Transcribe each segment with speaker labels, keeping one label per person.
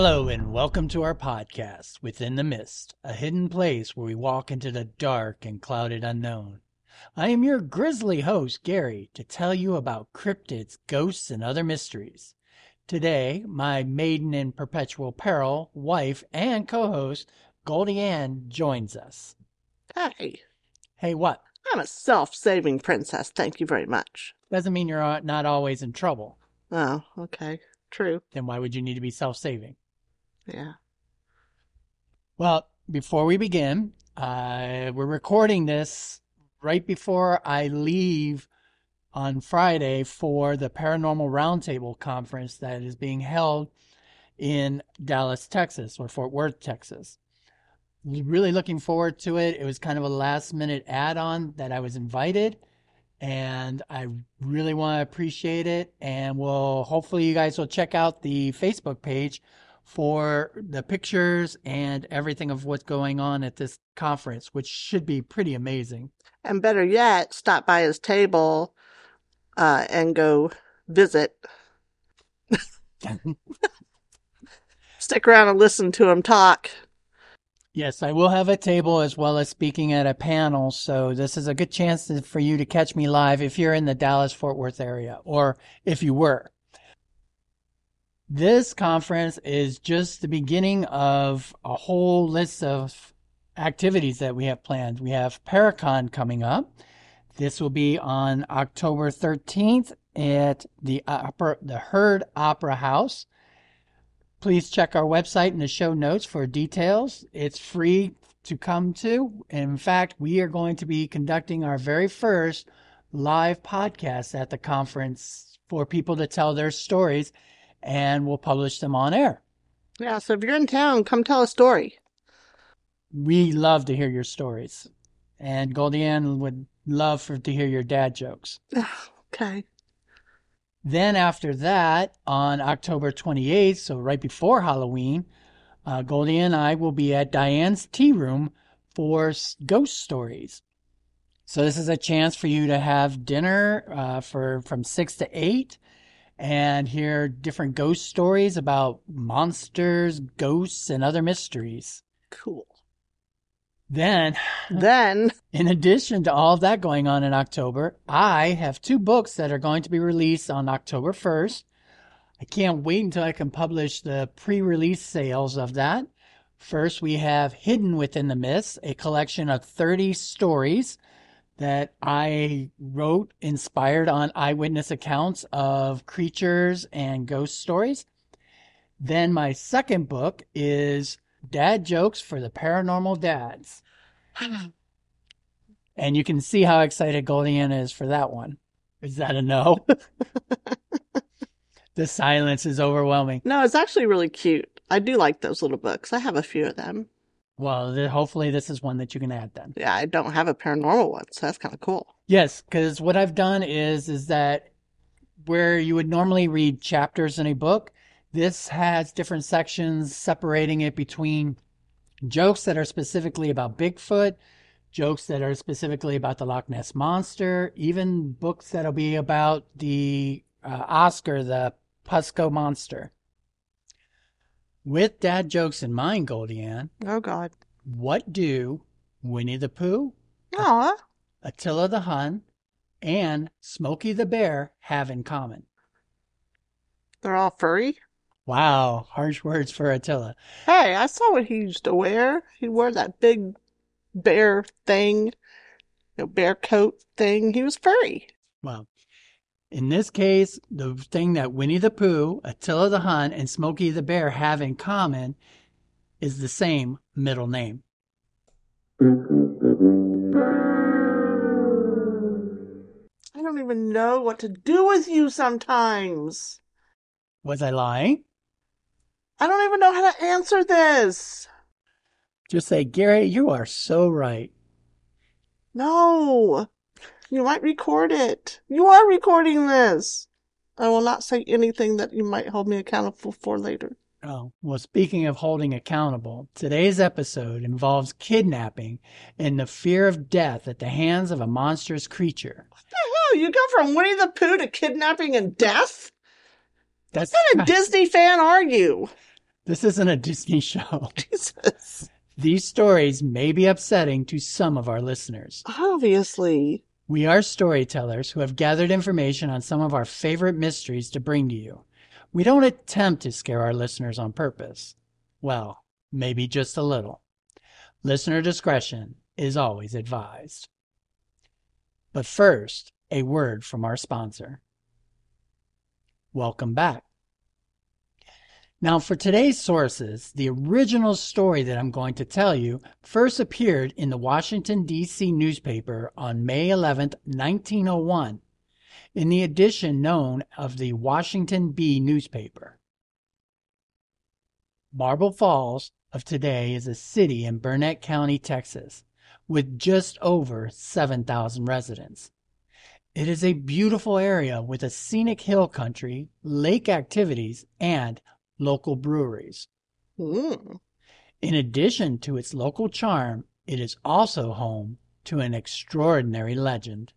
Speaker 1: Hello and welcome to our podcast, Within the Mist, a hidden place where we walk into the dark and clouded unknown. I am your grisly host, Gary, to tell you about cryptids, ghosts, and other mysteries. Today, my maiden in perpetual peril, wife, and co-host, Goldie Ann, joins us.
Speaker 2: Hey,
Speaker 1: Hey, what?
Speaker 2: I'm a self-saving princess, thank you very much.
Speaker 1: Doesn't mean you're not always in trouble.
Speaker 2: Oh, okay. True.
Speaker 1: Then why would you need to be self-saving?
Speaker 2: Yeah.
Speaker 1: Well, before we begin, we're recording this right before I leave on Friday for the Paranormal Roundtable Conference that is being held in Dallas, Texas, or Fort Worth, Texas. Really looking forward to it. It was kind of a last-minute add-on that I was invited, and I really want to appreciate it. And hopefully you guys will check out the Facebook page for the pictures and everything of what's going on at this conference, which should be pretty amazing.
Speaker 2: And better yet, stop by his table and go visit. Stick around and listen to him talk.
Speaker 1: Yes, I will have a table as well as speaking at a panel, so this is a good chance for you to catch me live if you're in the Dallas-Fort Worth area, or if you were. This conference is just the beginning of a whole list of activities that we have planned. We have Paracon coming up. This will be on October 13th at the Heard Opera House. Please check our website in the show notes for details. It's free to come to. In fact, we are going to be conducting our very first live podcast at the conference for people to tell their stories, and we'll publish them on air.
Speaker 2: Yeah, so if you're in town, come tell a story.
Speaker 1: We love to hear your stories. And Goldie Ann would love to hear your dad jokes.
Speaker 2: Okay.
Speaker 1: Then after that, on October 28th, so right before Halloween, Goldie and I will be at Diane's Tea Room for ghost stories. So this is a chance for you to have dinner from 6 to 8 and hear different ghost stories about monsters, ghosts, and other mysteries.
Speaker 2: Cool.
Speaker 1: Then,
Speaker 2: in
Speaker 1: addition to all of that going on in October, I have 2 books that are going to be released on October 1st. I can't wait until I can publish the pre-release sales of that. First, we have Hidden Within the Mist, a collection of 30 stories that I wrote inspired on eyewitness accounts of creatures and ghost stories. Then my second book is Dad Jokes for the Paranormal Dads. And you can see how excited Goldie Ann is for that one. Is that a no? The silence is overwhelming.
Speaker 2: No, it's actually really cute. I do like those little books. I have a few of them.
Speaker 1: Well, hopefully this is one that you can add then.
Speaker 2: Yeah, I don't have a paranormal one, so that's kind of cool.
Speaker 1: Yes, because what I've done is that where you would normally read chapters in a book, this has different sections separating it between jokes that are specifically about Bigfoot, jokes that are specifically about the Loch Ness Monster, even books that'll be about the Oscar, the Pusco Monster. With dad jokes in mind, Goldie Ann.
Speaker 2: Oh, God.
Speaker 1: What do Winnie the Pooh,
Speaker 2: Aw.
Speaker 1: Attila the Hun, and Smokey the Bear have in common?
Speaker 2: They're all furry?
Speaker 1: Wow, harsh words for Attila.
Speaker 2: Hey, I saw what he used to wear. He wore that big bear thing, bear coat thing. He was furry.
Speaker 1: Well, in this case, the thing that Winnie the Pooh, Attila the Hun, and Smokey the Bear have in common is the same middle name.
Speaker 2: I don't even know what to do with you sometimes.
Speaker 1: Was I lying?
Speaker 2: I don't even know how to answer this.
Speaker 1: Just say, Gary, you are so right.
Speaker 2: No. You might record it. You are recording this. I will not say anything that you might hold me accountable for later.
Speaker 1: Oh, well, speaking of holding accountable, today's episode involves kidnapping and the fear of death at the hands of a monstrous creature.
Speaker 2: What the hell? You go from Winnie the Pooh to kidnapping and death?
Speaker 1: What
Speaker 2: kind of Disney fan are you?
Speaker 1: This isn't a Disney show.
Speaker 2: Jesus.
Speaker 1: These stories may be upsetting to some of our listeners.
Speaker 2: Obviously.
Speaker 1: We are storytellers who have gathered information on some of our favorite mysteries to bring to you. We don't attempt to scare our listeners on purpose. Well, maybe just a little. Listener discretion is always advised. But first, a word from our sponsor. Welcome back. Now, for today's sources, the original story that I'm going to tell you first appeared in the Washington, D.C. newspaper on May 11, 1901, in the edition known as the Washington Bee newspaper. Marble Falls of today is a city in Burnett County, Texas, with just over 7,000 residents. It is a beautiful area with a scenic hill country, lake activities, and local breweries.
Speaker 2: Mm.
Speaker 1: In addition to its local charm, it is also home to an extraordinary legend.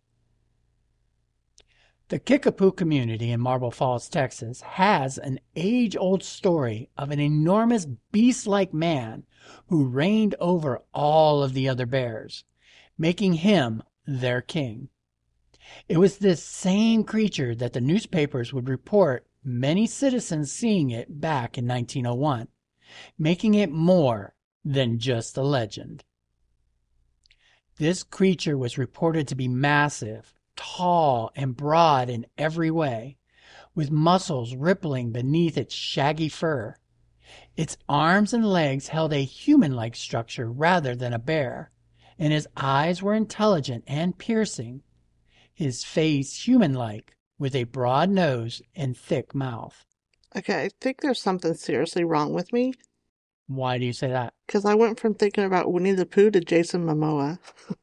Speaker 1: The Kickapoo community in Marble Falls, Texas, has an age-old story of an enormous beast-like man who reigned over all of the other bears, making him their king. It was this same creature that the newspapers would report many citizens seeing it back in 1901, making it more than just a legend. This creature was reported to be massive, tall, and broad in every way, with muscles rippling beneath its shaggy fur. Its arms and legs held a human-like structure rather than a bear, and his eyes were intelligent and piercing. His face human-like, with a broad nose and thick mouth.
Speaker 2: Okay, I think there's something seriously wrong with me.
Speaker 1: Why do you say that?
Speaker 2: Because I went from thinking about Winnie the Pooh to Jason Momoa.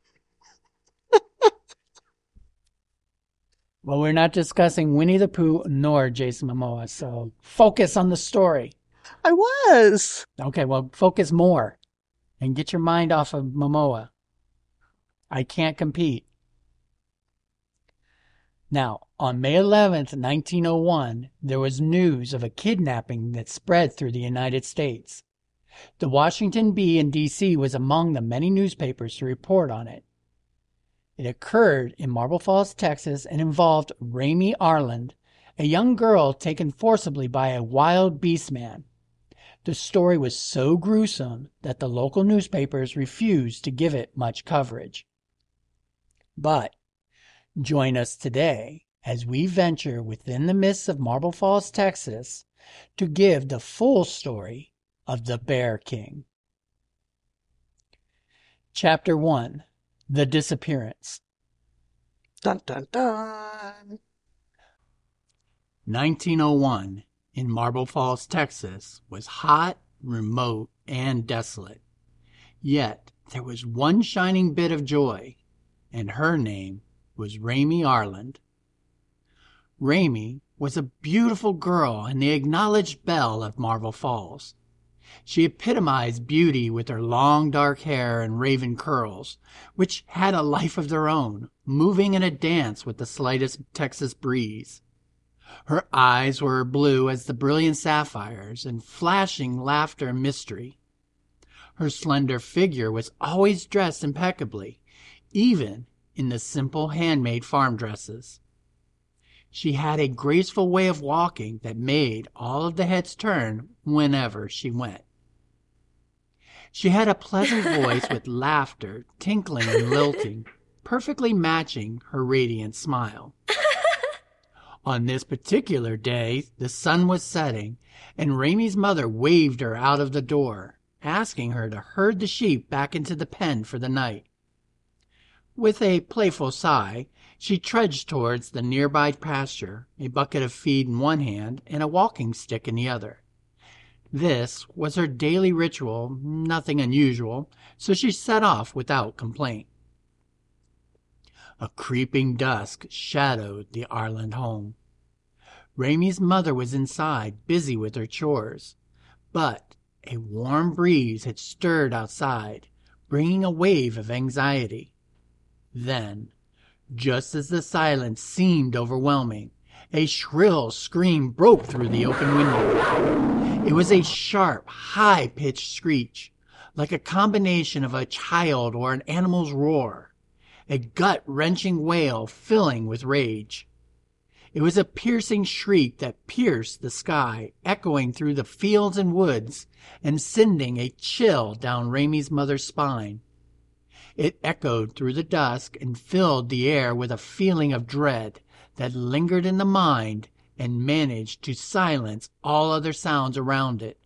Speaker 1: Well, we're not discussing Winnie the Pooh nor Jason Momoa, so focus on the story.
Speaker 2: I was.
Speaker 1: Okay, well, focus more and get your mind off of Momoa. I can't compete. Now, on May 11th, 1901, there was news of a kidnapping that spread through the United States. The Washington Bee in D.C. was among the many newspapers to report on it. It occurred in Marble Falls, Texas, and involved Ramey Arland, a young girl taken forcibly by a wild beast man. The story was so gruesome that the local newspapers refused to give it much coverage. But join us today as we venture within the mists of Marble Falls, Texas, to give the full story of the Bear King. Chapter 1. The Disappearance.
Speaker 2: Dun dun dun.
Speaker 1: 1901 in Marble Falls, Texas was hot, remote, and desolate. Yet there was one shining bit of joy, and her name was Ramey Arland. Ramey was a beautiful girl and the acknowledged belle of Marble Falls. She epitomized beauty with her long dark hair and raven curls, which had a life of their own, moving in a dance with the slightest Texas breeze. Her eyes were blue as the brilliant sapphires and flashing laughter and mystery. Her slender figure was always dressed impeccably, even in the simple handmade farm dresses. She had a graceful way of walking that made all of the heads turn whenever she went. She had a pleasant voice with laughter, tinkling and lilting, perfectly matching her radiant smile. On this particular day, the sun was setting, and Ramey's mother waved her out of the door, asking her to herd the sheep back into the pen for the night. With a playful sigh, she trudged towards the nearby pasture, a bucket of feed in one hand and a walking stick in the other. This was her daily ritual, nothing unusual, so she set off without complaint. A creeping dusk shadowed the Arland home. Ramey's mother was inside, busy with her chores, but a warm breeze had stirred outside, bringing a wave of anxiety. Then, just as the silence seemed overwhelming, A shrill scream broke through the open window. It was a sharp, high-pitched screech, like a combination of a child or an animal's roar, a gut-wrenching wail filling with rage. It was a piercing shriek that pierced the sky, echoing through the fields and woods and sending a chill down Ramy's mother's spine. It echoed through the dusk and filled the air with a feeling of dread that lingered in the mind and managed to silence all other sounds around it.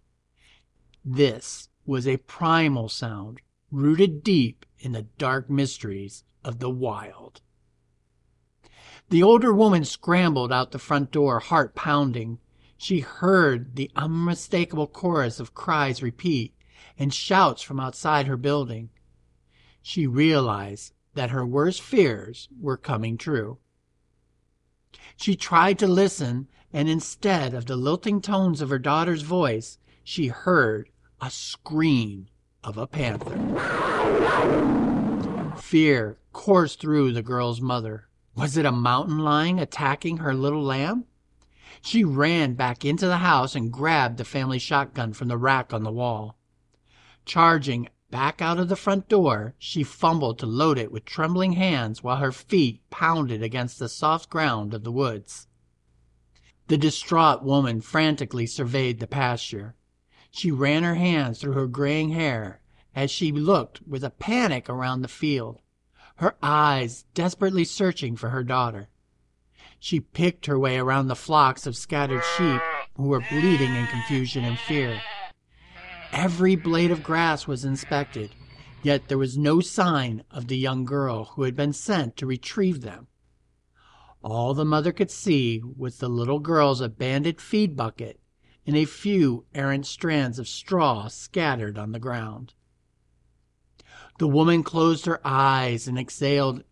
Speaker 1: This was a primal sound, rooted deep in the dark mysteries of the wild. The older woman scrambled out the front door, heart pounding. She heard the unmistakable chorus of cries repeat and shouts from outside her building. She realized that her worst fears were coming true. She tried to listen, and instead of the lilting tones of her daughter's voice, she heard a scream of a panther. Fear coursed through the girl's mother. Was it a mountain lion attacking her little lamb? She ran back into the house and grabbed the family shotgun from the rack on the wall. Charging back out of the front door, she fumbled to load it with trembling hands while her feet pounded against the soft ground of the woods. The distraught woman frantically surveyed the pasture. She ran her hands through her graying hair as she looked with a panic around the field, her eyes desperately searching for her daughter. She picked her way around the flocks of scattered sheep who were bleating in confusion and fear. Every blade of grass was inspected, yet there was no sign of the young girl who had been sent to retrieve them. All the mother could see was the little girl's abandoned feed bucket and a few errant strands of straw scattered on the ground. The woman closed her eyes and exhaled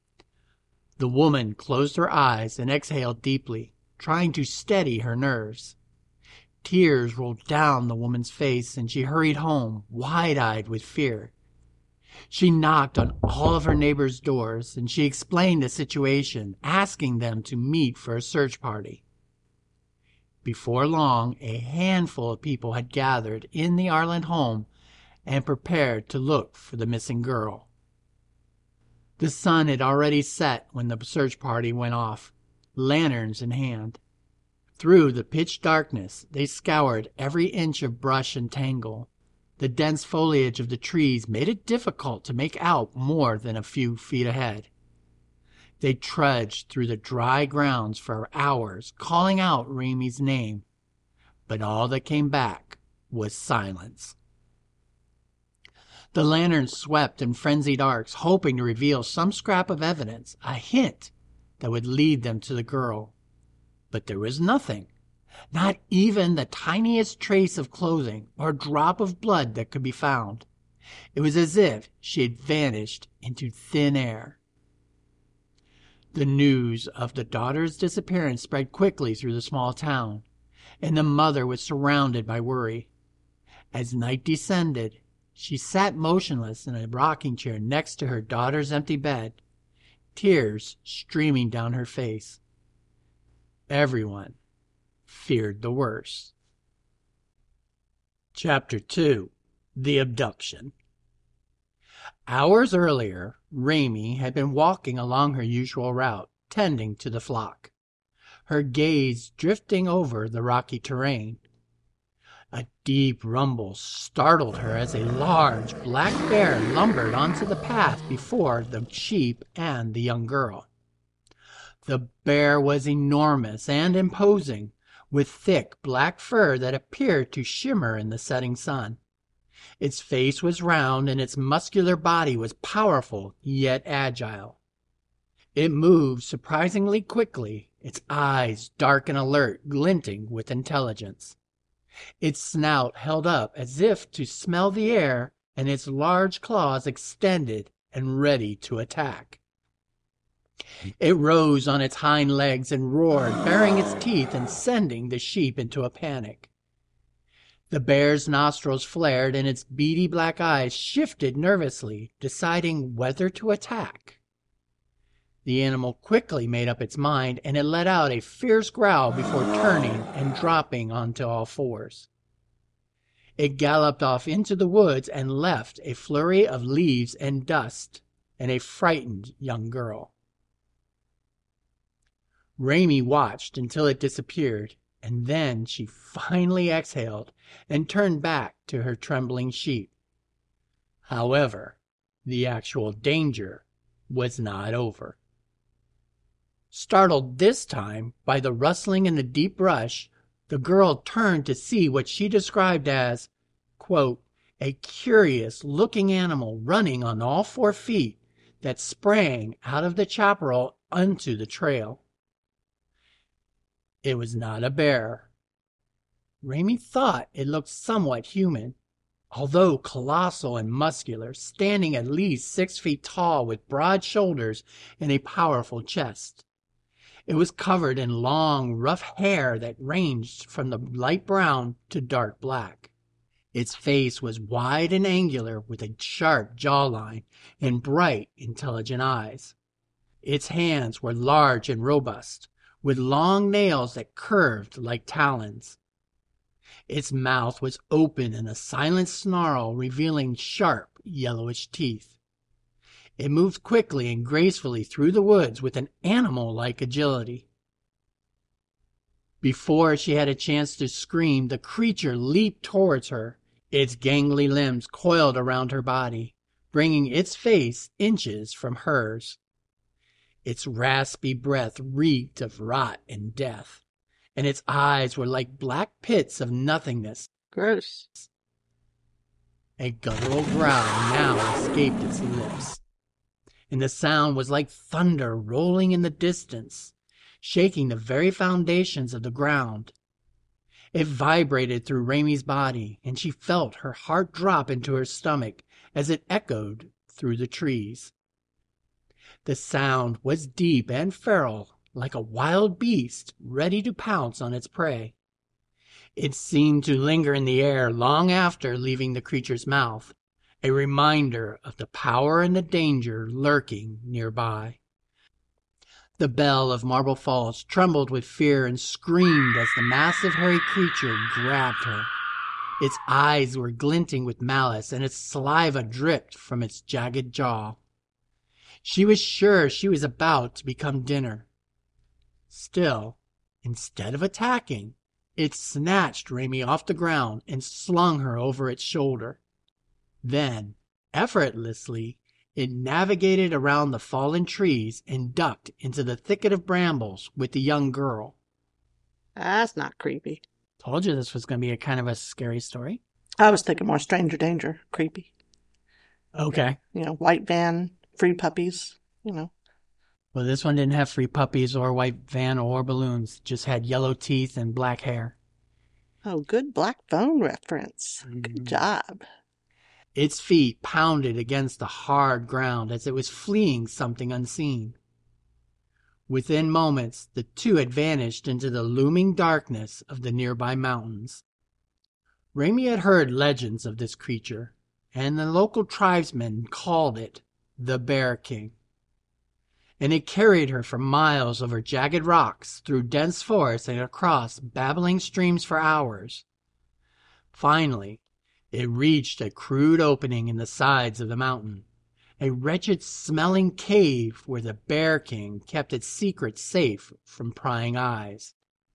Speaker 1: deeply, trying to steady her nerves. Tears rolled down the woman's face, and she hurried home, wide-eyed with fear. She knocked on all of her neighbors' doors, and she explained the situation, asking them to meet for a search party. Before long, a handful of people had gathered in the Arland home and prepared to look for the missing girl. The sun had already set when the search party went off, lanterns in hand. Through the pitch darkness, they scoured every inch of brush and tangle. The dense foliage of the trees made it difficult to make out more than a few feet ahead. They trudged through the dry grounds for hours, calling out Ramy's name, but all that came back was silence. The lanterns swept in frenzied arcs, hoping to reveal some scrap of evidence, a hint that would lead them to the girl. But there was nothing, not even the tiniest trace of clothing or drop of blood that could be found. It was as if she had vanished into thin air. The news of the daughter's disappearance spread quickly through the small town, and the mother was surrounded by worry. As night descended, she sat motionless in a rocking chair next to her daughter's empty bed, tears streaming down her face. Everyone feared the worst. Chapter 2. The Abduction. Hours earlier, Ramy had been walking along her usual route, tending to the flock, her gaze drifting over the rocky terrain. A deep rumble startled her as a large black bear lumbered onto the path before the sheep and the young girl. The bear was enormous and imposing, with thick black fur that appeared to shimmer in the setting sun. Its face was round and its muscular body was powerful yet agile. It moved surprisingly quickly, its eyes dark and alert, glinting with intelligence. Its snout held up as if to smell the air, and its large claws extended and ready to attack. It rose on its hind legs and roared, baring its teeth and sending the sheep into a panic. The bear's nostrils flared and its beady black eyes shifted nervously, deciding whether to attack. The animal quickly made up its mind, and it let out a fierce growl before turning and dropping onto all fours. It galloped off into the woods and left a flurry of leaves and dust and a frightened young girl. Raimi watched until it disappeared, and then she finally exhaled and turned back to her trembling sheep. However, the actual danger was not over. Startled this time by the rustling in the deep brush, the girl turned to see what she described as, quote, a curious-looking animal running on all 4 feet that sprang out of the chaparral onto the trail. It was not a bear. Raimi thought it looked somewhat human, although colossal and muscular, standing at least 6 feet tall with broad shoulders and a powerful chest. It was covered in long, rough hair that ranged from the light brown to dark black. Its face was wide and angular with a sharp jawline and bright, intelligent eyes. Its hands were large and robust, with long nails that curved like talons. Its mouth was open in a silent snarl, revealing sharp, yellowish teeth. It moved quickly and gracefully through the woods with an animal-like agility. Before she had a chance to scream, the creature leaped towards her. Its gangly limbs coiled around her body, bringing its face inches from hers. Its raspy breath reeked of rot and death, and its eyes were like black pits of nothingness.
Speaker 2: Gross.
Speaker 1: A guttural growl now escaped its lips, and the sound was like thunder rolling in the distance, shaking the very foundations of the ground. It vibrated through Raimi's body, and she felt her heart drop into her stomach as it echoed through the trees. The sound was deep and feral, like a wild beast ready to pounce on its prey. It seemed to linger in the air long after leaving the creature's mouth, a reminder of the power and the danger lurking nearby. The belle of Marble Falls trembled with fear and screamed as the massive hairy creature grabbed her. Its eyes were glinting with malice, and its saliva dripped from its jagged jaw. She was sure she was about to become dinner. Still, instead of attacking, it snatched Raimi off the ground and slung her over its shoulder. Then, effortlessly, it navigated around the fallen trees and ducked into the thicket of brambles with the young girl.
Speaker 2: That's not creepy.
Speaker 1: Told you this was going to be a kind of a scary story.
Speaker 2: I was thinking more stranger danger. Creepy.
Speaker 1: Okay.
Speaker 2: White van, free puppies,
Speaker 1: Well, this one didn't have free puppies or white van or balloons. Just had yellow teeth and black hair.
Speaker 2: Oh, good Black Phone reference. Good job.
Speaker 1: Its feet pounded against the hard ground as it was fleeing something unseen. Within moments, the two had vanished into the looming darkness of the nearby mountains. Raimi had heard legends of this creature, and the local tribesmen called it the Bear King. And it carried her for miles over jagged rocks, through dense forests, and across babbling streams for hours. Finally, it reached a crude opening in the sides of the mountain, a wretched-smelling cave where the Bear King kept its secret safe from prying eyes.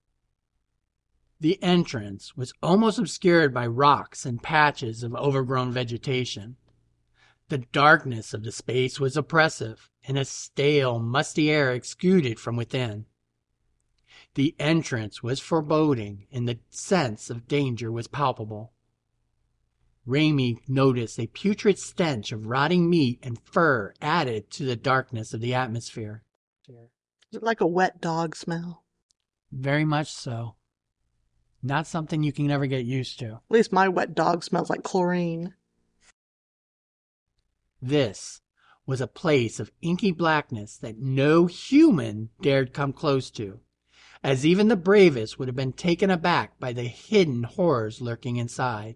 Speaker 1: The entrance was almost obscured by rocks and patches of overgrown vegetation. The darkness of the space was oppressive, and a stale, musty air exuded from within. The entrance was foreboding, and the sense of danger was palpable. Raimi noticed a putrid stench of rotting meat and fur added to the darkness of the atmosphere.
Speaker 2: Is it like a wet dog smell?
Speaker 1: Very much so. Not something you can ever get used to.
Speaker 2: At least my wet dog smells like chlorine.
Speaker 1: This was a place of inky blackness that no human dared come close to, as even the bravest would have been taken aback by the hidden horrors lurking inside.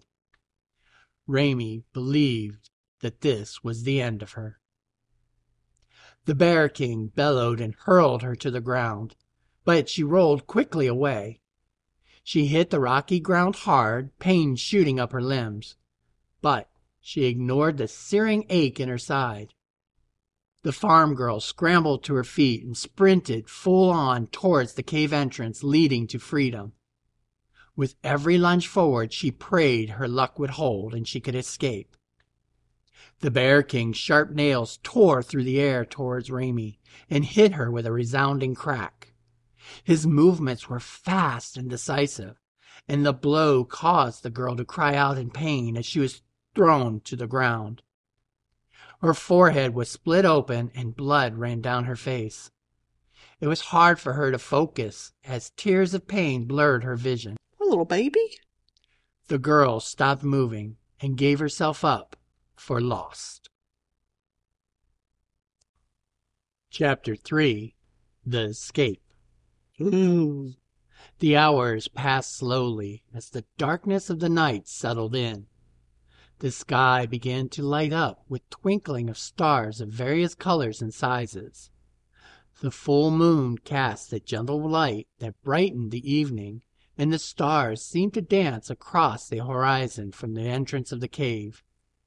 Speaker 1: Raimi believed that this was the end of her. The Bear King bellowed and hurled her to the ground, but she rolled quickly away. She hit the rocky ground hard, pain shooting up her limbs, but she ignored the searing ache in her side. The farm girl scrambled to her feet and sprinted full on towards the cave entrance leading to freedom. With every lunge forward, she prayed her luck would hold and she could escape. The Bear King's sharp nails tore through the air towards Raimi and hit her with a resounding crack. His movements were fast and decisive, and the blow caused the girl to cry out in pain as she was thrown to the ground. Her forehead was split open and blood ran down her face. It was hard for her to focus as tears of pain blurred her vision.
Speaker 2: A little baby?
Speaker 1: The girl stopped moving and gave herself up for lost. Chapter 3. The Escape. The hours passed slowly as the darkness of the night settled in. The sky began to light up with twinkling of stars of various colors and sizes. The full moon cast a gentle light that brightened the evening, and the stars seemed to dance across the horizon from the entrance of the cave.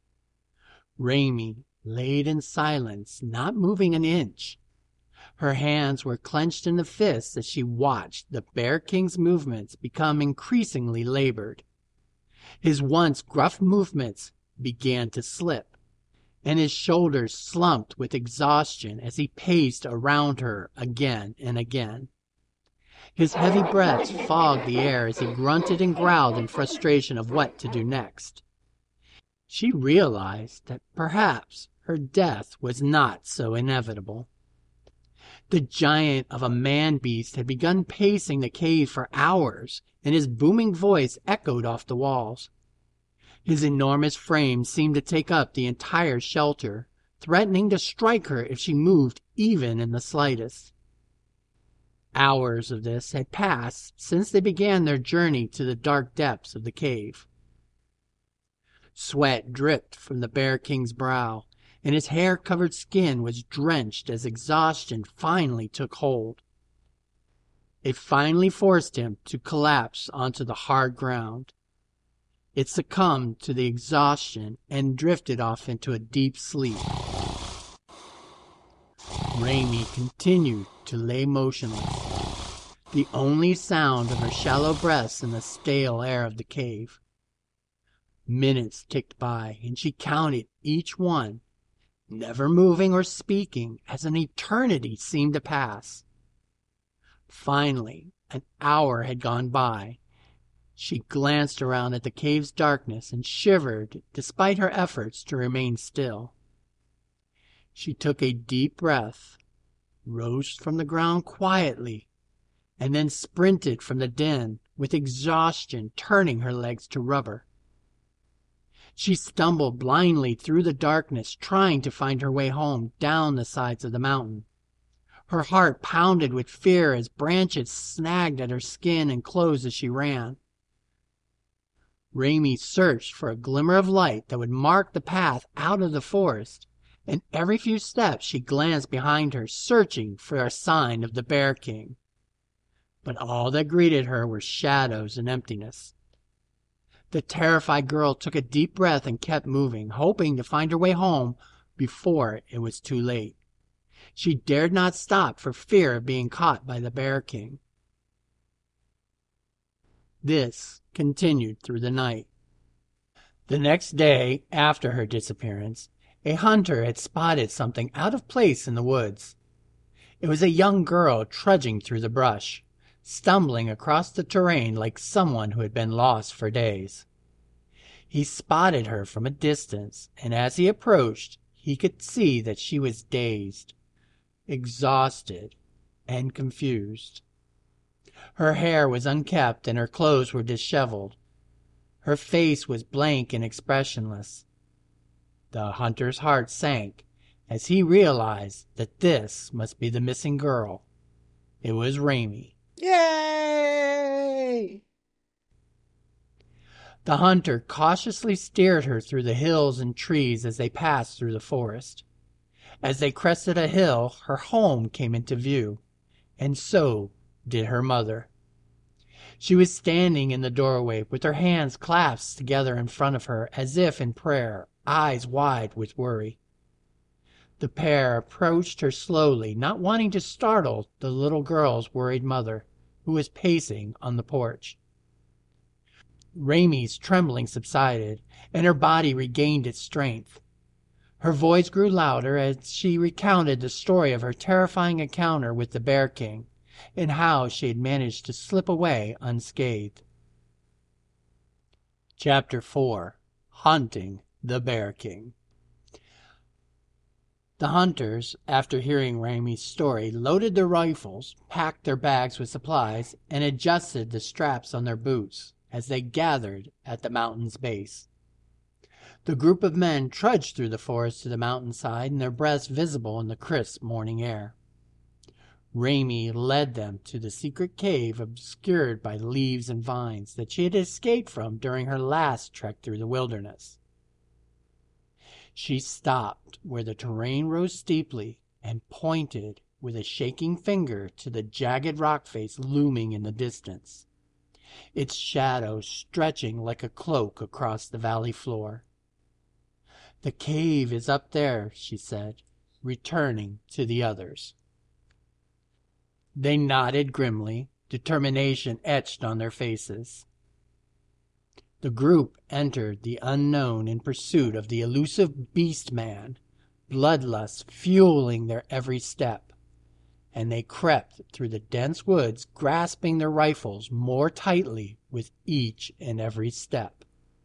Speaker 1: Raimi lay in silence, not moving an inch. Her hands were clenched in the fists as she watched the Bear King's movements become increasingly labored. His once gruff movements began to slip, and his shoulders slumped with exhaustion as he paced around her again and again. His heavy breaths fogged the air as he grunted and growled in frustration of what to do next. She realized that perhaps her death was not so inevitable. The giant of a man-beast had begun pacing the cave for hours, and his booming voice echoed off the walls. His enormous frame seemed to take up the entire shelter, threatening to strike her if she moved even in the slightest. Hours of this had passed since they began their journey to the dark depths of the cave. Sweat dripped from the Bear King's brow, and his hair-covered skin was drenched as exhaustion finally took hold. It finally forced him to collapse onto the hard ground. It succumbed to the exhaustion and drifted off into a deep sleep. Raimi continued to lay motionless, the only sound of her shallow breaths in the stale air of the cave. Minutes ticked by, and she counted each one, never moving or speaking, as an eternity seemed to pass. Finally, an hour had gone by. She glanced around at the cave's darkness and shivered despite her efforts to remain still. She took a deep breath, rose from the ground quietly, and then sprinted from the den with exhaustion turning her legs to rubber. She stumbled blindly through the darkness, trying to find her way home down the sides of the mountain. Her heart pounded with fear as branches snagged at her skin and clothes as she ran. Raimi searched for a glimmer of light that would mark the path out of the forest, and every few steps she glanced behind her, searching for a sign of the Bear King. But all that greeted her were shadows and emptiness. The terrified girl took a deep breath and kept moving, hoping to find her way home before it was too late. She dared not stop for fear of being caught by the Bear King. This continued through the night. The next day after her disappearance, a hunter had spotted something out of place in the woods. It was a young girl trudging through the brush, stumbling across the terrain like someone who had been lost for days. He spotted her from a distance, and as he approached, he could see that she was dazed, exhausted, and confused. Her hair was unkempt and her clothes were disheveled. Her face was blank and expressionless. The hunter's heart sank as he realized that this must be the missing girl. It was Raimi.
Speaker 2: Yay!
Speaker 1: The hunter cautiously steered her through the hills and trees as they passed through the forest. As they crested a hill, her home came into view, and so did her mother. She was standing in the doorway with her hands clasped together in front of her as if in prayer, eyes wide with worry. The pair approached her slowly, not wanting to startle the little girl's worried mother, who was pacing on the porch. Ramie's trembling subsided, and her body regained its strength. Her voice grew louder as she recounted the story of her terrifying encounter with the Bear King, and how she had managed to slip away unscathed. Chapter 4. Hunting the Bear King. The hunters, after hearing Ramie's story, loaded their rifles, packed their bags with supplies, and adjusted the straps on their boots as they gathered at the mountain's base. The group of men trudged through the forest to the mountainside, and their breaths visible in the crisp morning air. Ramie led them to the secret cave obscured by leaves and vines that she had escaped from during her last trek through the wilderness. She stopped where the terrain rose steeply and pointed with a shaking finger to the jagged rock face looming in the distance, its shadow stretching like a cloak across the valley floor. "The cave is up there," she said, returning to the others. They nodded grimly, determination etched on their faces. The group entered the unknown in pursuit of the elusive beast man, bloodlust fueling their every step, and they crept through the dense woods, grasping their rifles more tightly with each and every step.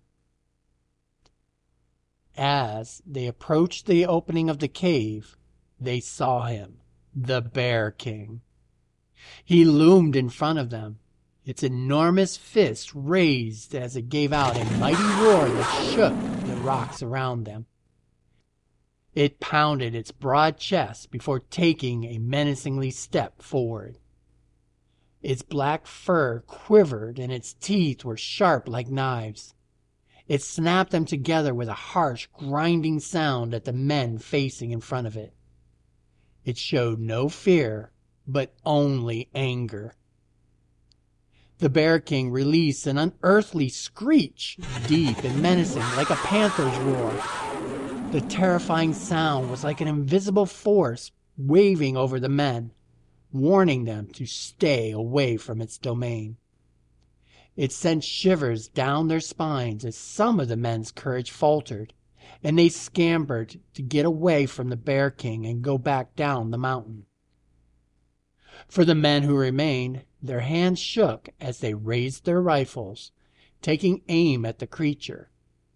Speaker 1: As they approached the opening of the cave, they saw him, the Bear King. He loomed in front of them, its enormous fist raised as it gave out a mighty roar that shook the rocks around them. It pounded its broad chest before taking a menacingly step forward. Its black fur quivered and its teeth were sharp like knives. It snapped them together with a harsh, grinding sound at the men facing in front of it. It showed no fear, but only anger. The Bear King released an unearthly screech, deep and menacing like a panther's roar. The terrifying sound was like an invisible force waving over the men, warning them to stay away from its domain. It sent shivers down their spines as some of the men's courage faltered, and they scampered to get away from the Bear King and go back down the mountain. For the men who remained, their hands shook as they raised their rifles, taking aim at the creature.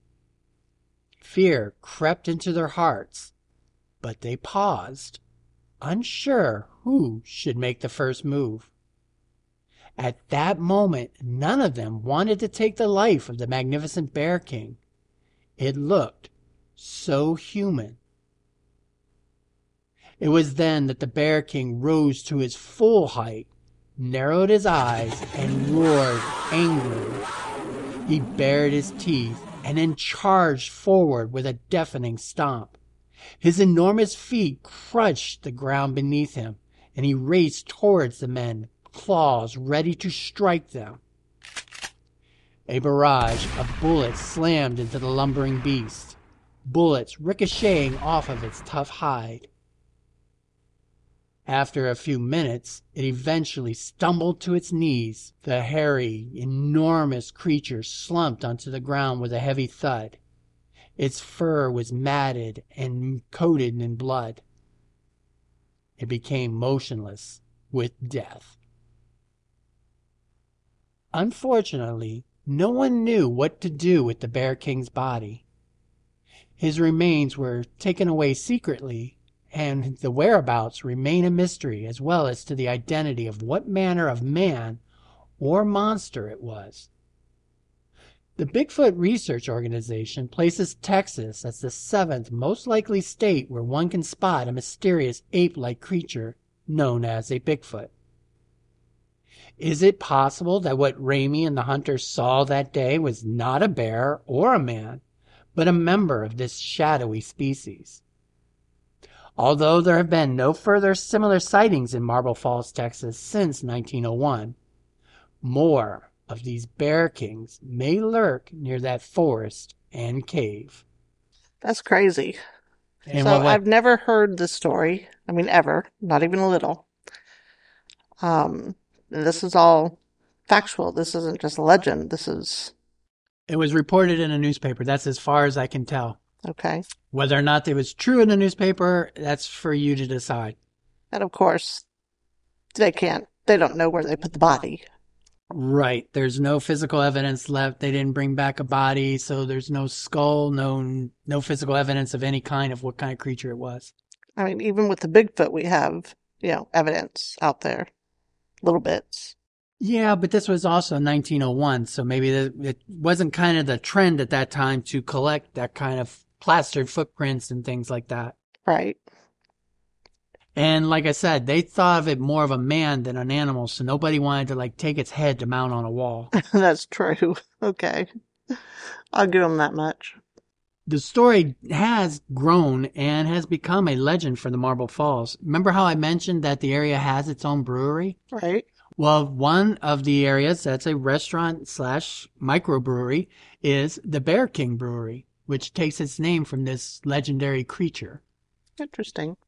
Speaker 1: Fear crept into their hearts, but they paused, unsure who should make the first move. At that moment, none of them wanted to take the life of the magnificent Bear King. It looked so human. It was then that the Bear King rose to his full height, narrowed his eyes, and roared angrily. He bared his teeth and then charged forward with a deafening stomp. His enormous feet crushed the ground beneath him, and he raced towards the men, claws ready to strike them. A barrage of bullets slammed into the lumbering beast, bullets ricocheting off of its tough hide. After a few minutes, it eventually stumbled to its knees. The hairy, enormous creature slumped onto the ground with a heavy thud. Its fur was matted and coated in blood. It became motionless with death. Unfortunately, no one knew what to do with the Bear King's body. His remains were taken away secretly, and the whereabouts remain a mystery, as well as to the identity of what manner of man or monster it was. The Bigfoot Research Organization places Texas as the 7th most likely state where one can spot a mysterious ape-like creature known as a Bigfoot. Is it possible that what Ramie and the hunters saw that day was not a bear or a man, but a member of this shadowy species? Although there have been no further similar sightings in Marble Falls, Texas since 1901, more of these bear kings may lurk near that forest and cave.
Speaker 2: That's crazy.
Speaker 1: And
Speaker 2: So
Speaker 1: what?
Speaker 2: I've never heard this story. I mean, ever. Not even a little. And this is all factual. This isn't just a legend. This is
Speaker 1: It was reported in a newspaper. That's as far as I can tell.
Speaker 2: okay.
Speaker 1: Whether or not it was true in the newspaper, that's for you to decide.
Speaker 2: And of course, they don't know where they put the body.
Speaker 1: Right. There's no physical evidence left. They didn't bring back a body, so there's no skull, no physical evidence of any kind of what kind of creature it was.
Speaker 2: I mean, even with the Bigfoot, we have, evidence out there. Little bits.
Speaker 1: Yeah, but this was also 1901, so maybe it wasn't kind of the trend at that time to collect that kind of plastered footprints and things like that.
Speaker 2: Right.
Speaker 1: And like I said, they thought of it more of a man than an animal, so nobody wanted to take its head to mount on a wall.
Speaker 2: That's true. Okay. I'll give them that much.
Speaker 1: The story has grown and has become a legend for the Marble Falls. Remember how I mentioned that the area has its own brewery?
Speaker 2: Right.
Speaker 1: Well, one of the areas that's a restaurant slash microbrewery is the Bear King Brewery, which takes its name from this legendary creature.
Speaker 2: Interesting.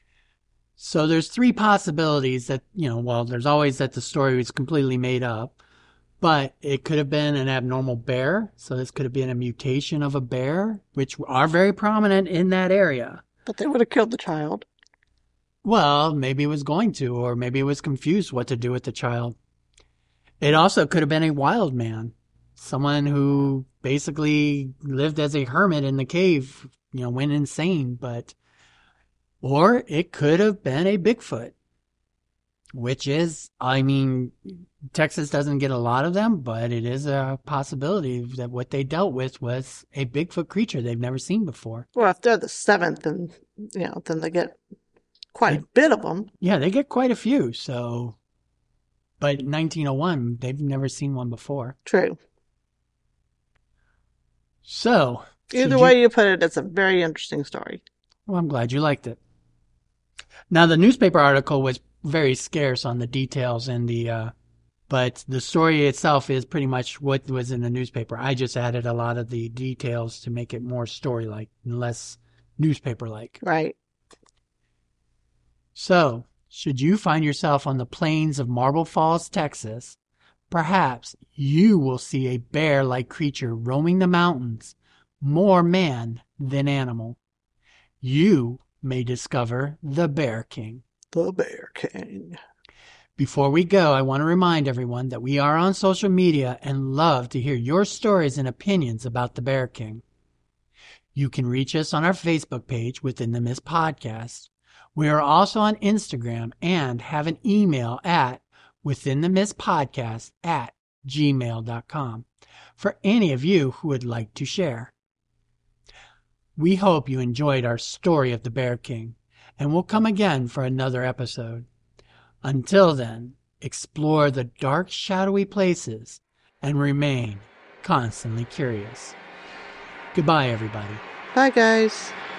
Speaker 1: So there's three possibilities that, there's always that the story was completely made up, but it could have been an abnormal bear. So this could have been a mutation of a bear, which are very prominent in that area.
Speaker 2: But they would have killed the child.
Speaker 1: Well, maybe it was going to, or maybe it was confused what to do with the child. It also could have been a wild man, someone who basically lived as a hermit in the cave, went insane, or it could have been a Bigfoot, which is, Texas doesn't get a lot of them, but it is a possibility that what they dealt with was a Bigfoot creature they've never seen before.
Speaker 2: Well, if they're the seventh, then they get quite a bit of them.
Speaker 1: Yeah, they get quite a few. So, but in 1901, they've never seen one before.
Speaker 2: True.
Speaker 1: So,
Speaker 2: either way you put it, it's a very interesting story.
Speaker 1: Well, I'm glad you liked it. Now, the newspaper article was very scarce on the details and but the story itself is pretty much what was in the newspaper. I just added a lot of the details to make it more story-like and less newspaper-like.
Speaker 2: Right.
Speaker 1: So, should you find yourself on the plains of Marble Falls, Texas, perhaps you will see a bear-like creature roaming the mountains, more man than animal. You may discover the Bear King.
Speaker 2: The Bear King.
Speaker 1: Before we go, I want to remind everyone that we are on social media and love to hear your stories and opinions about the Bear King. You can reach us on our Facebook page, Within the Mist Podcast. We are also on Instagram and have an email at withinthemistpodcast@gmail.com for any of you who would like to share. We hope you enjoyed our story of the Bear King, and we'll come again for another episode. Until then, explore the dark, shadowy places and remain constantly curious. Goodbye, everybody.
Speaker 2: Bye, guys.